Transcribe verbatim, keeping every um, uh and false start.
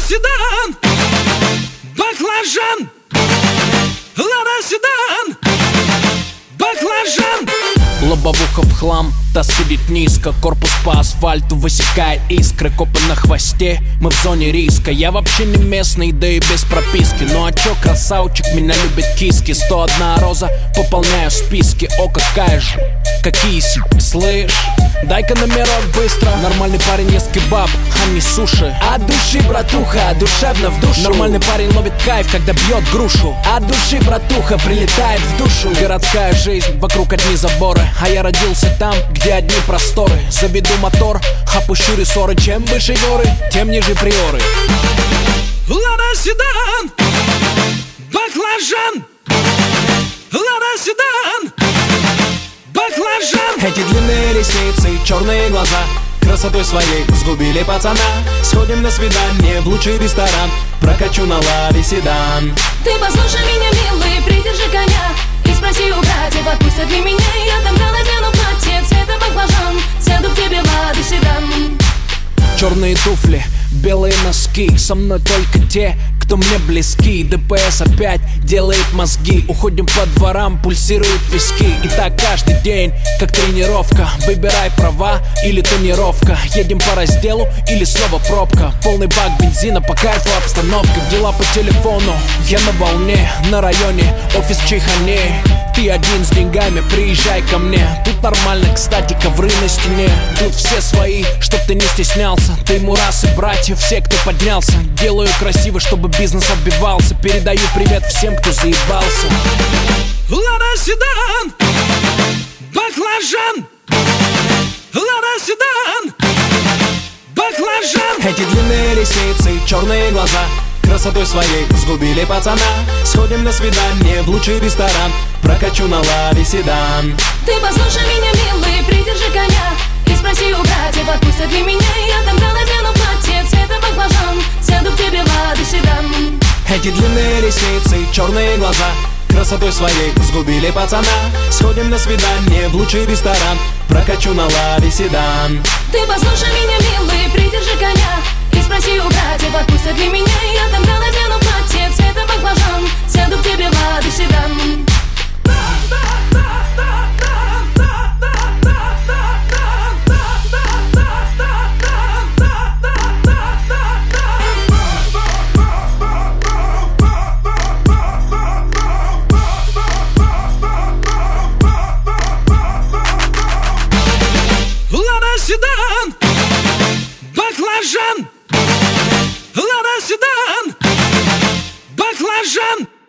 седан, баклажан. Лада седан, баклажан. Лобовуха в хлам, таз сидит низко, корпус по асфальту высекает искры. Копы на хвосте, мы в зоне риска. Я вообще не местный, да и без прописки. Ну а чё, красавчик, меня любят киски. Сто одна роза, пополняю списки. О, какая же, какие си, слышь? Дай-ка номерок быстро. Нормальный парень ест кебаб, а не суши. От души, братуха, душевно в душу. Нормальный парень ловит кайф, когда бьет грушу. От души, братуха, прилетает в душу. Городская жизнь, вокруг одни заборы, а я родился там, где одни просторы. Заведу мотор, опущу рессоры. Чем выше горы, тем ниже приоры. Лада седан, баклажан. Лада седан, баклажан. Эти длинные ресницы, черные глаза красотой своей сгубили пацана. Сходим на свидание в лучший ресторан, прокачу на ладе седан. Ты послушай меня, милый, придержи коня и спроси у братьев, отпустят ли меня. Я тогда надену платье цвета баклажан, сяду к тебе в Лада седан. Черные туфли, белые носки, со мной только те, кто мне близки. ДПС опять делает мозги. Уходим по дворам, пульсируют виски. И так каждый день, как тренировка. Выбирай права или тонировка. Едем по разделу или снова пробка. Полный бак бензина, по кайфу обстановка. Дела по телефону, я на волне. На районе, офис в чайхане. Ты один с деньгами, приезжай ко мне. Тут нормально, кстати, ковры на стене. Тут все свои, чтоб ты не стеснялся. Ты мурасы, братья, все, кто поднялся. Делаю красиво, чтобы бизнес отбивался. Передаю привет всем, кто заебался. Лада седан, баклажан. Лада седан, баклажан. Эти длинные ресницы, черные глаза красотой своей сгубили пацана. Сходим на свидание в лучший ресторан, прокачу на ладе седан. Ты послушай меня, милый, придержи коня и спроси у братьев, отпустят ли меня. Я тогда надену платье цвета баклажан, сяду к тебе в Лада седан. Эти длинные ресницы, черные глаза красотой своей сгубили пацана. Сходим на свидание в лучший ресторан, прокачу на ладе седан. Ты послушай меня, милый, придержи коня и спроси у братьев, отпустят ли меня. Я тогда надену платье цвета баклажан, сяду к тебе в Лада седан. Лада седан, баклажан. Лада седан, баклажан.